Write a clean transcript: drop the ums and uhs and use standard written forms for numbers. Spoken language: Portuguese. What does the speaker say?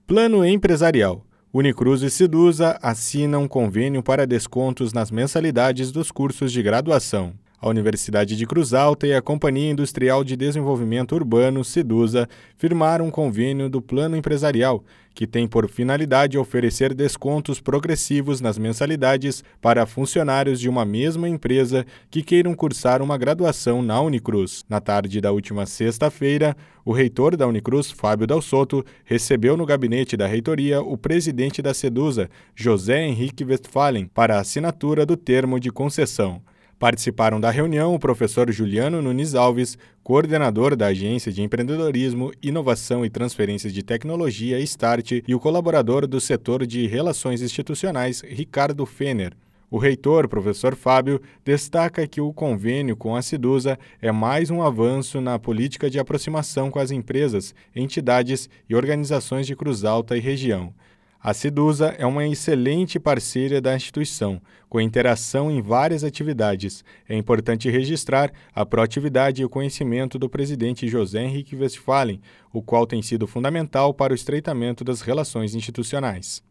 Plano empresarial. Unicruz e Sedusa assinam convênio para descontos nas mensalidades dos cursos de graduação. A Universidade de Cruz Alta e a Companhia Industrial de Desenvolvimento Urbano, Sedusa, firmaram um convênio do Plano Empresarial, que tem por finalidade oferecer descontos progressivos nas mensalidades para funcionários de uma mesma empresa que queiram cursar uma graduação na Unicruz. Na tarde da última sexta-feira, o reitor da Unicruz, Fábio Dal Sotto, recebeu no gabinete da reitoria o presidente da Sedusa, José Henrique Westphalen, para a assinatura do termo de concessão. Participaram da reunião o professor Juliano Nunes Alves, coordenador da Agência de Empreendedorismo, Inovação e Transferência de Tecnologia Start, e o colaborador do setor de Relações Institucionais, Ricardo Fener. O reitor, professor Fábio, destaca que o convênio com a Sedusa é mais um avanço na política de aproximação com as empresas, entidades e organizações de Cruz Alta e região. A Sedusa é uma excelente parceira da instituição, com interação em várias atividades. É importante registrar a proatividade e o conhecimento do presidente José Henrique Westphalen, o qual tem sido fundamental para o estreitamento das relações institucionais.